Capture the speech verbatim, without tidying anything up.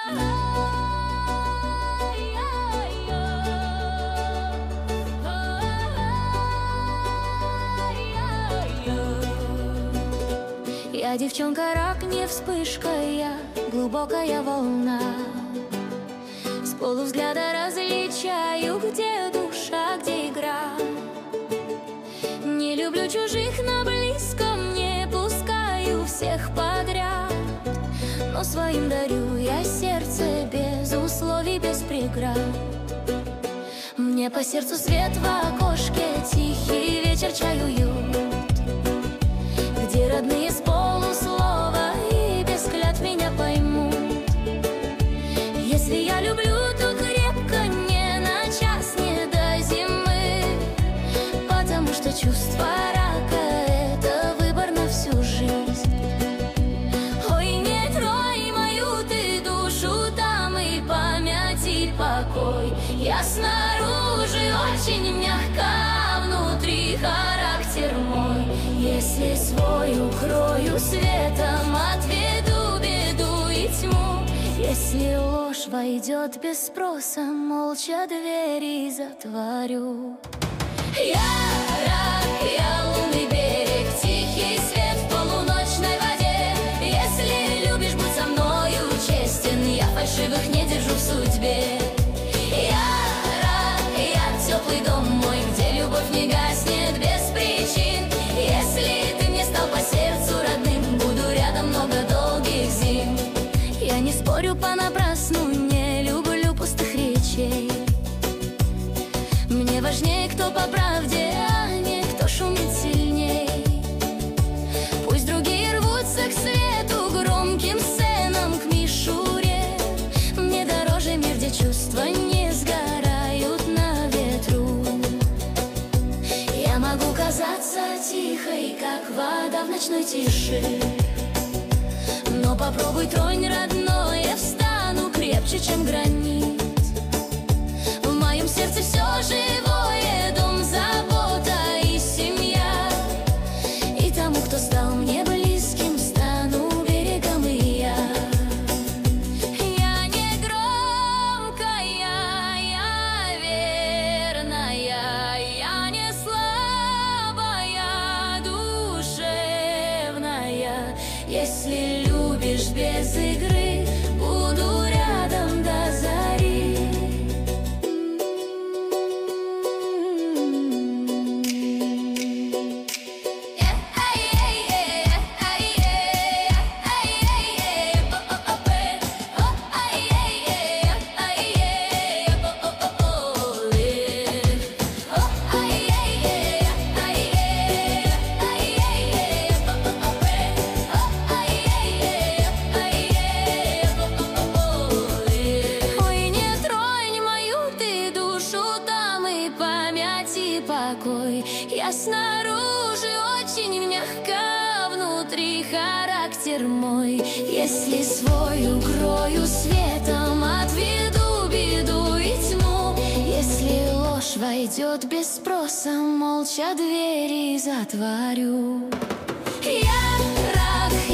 Я девчонка, рак, не вспышка, я глубокая волна. С полувзгляда различаю, где душа, где игра. Не люблю чужих, на близком не пускаю всех подряд. Но своим дарю я сердце без условий, без преград. Мне по сердцу свет в окошке, тихий вечер, чай, уют, где родные с полуслова и без клятв меня поймут. Если я люблю, то крепко, не на час, не до зимы, потому что чувство рака — это выбор на всю жизнь. Ой, не трой мою ты душу, там и память, и покой. Я снаружи очень мягко, внутри характер мой. Если свой укрою светом, отведу беду и тьму. Если ложь войдет без спроса, молча двери затворю. Я рак, я лунный берег, тихий свет в полуночной воде. Если любишь, будь со мною честен, я фальшивых не держу в судьбе. Я рак, я теплый дом мой, где любовь не гаснет без причин. Если ты мне стал по сердцу родным, буду рядом много долгих зим. Я не спорю понапрасну, не люблю пустых речей. Мне важнее, кто по правде, а не кто шумит сильней. Пусть другие рвутся к свету, громким сценам, к мишуре. Мне дороже мир, где чувства не сгорают на ветру. Я могу казаться тихой, как вода в ночной тиши, но попробуй тронь, родной, я встану крепче, чем гранит. В моем сердце все живое, дом, забота и семья. И тому, кто стал мне близким, стану берегом и я. Я не громкая, я верная, я не слабая, душевная. Если любишь без игры, буду рядом до зари. Я снаружи очень мягка, внутри характер мой. Если свой укрою светом, отведу беду и тьму. Если ложь войдет без спроса, молча двери затворю. Я рак.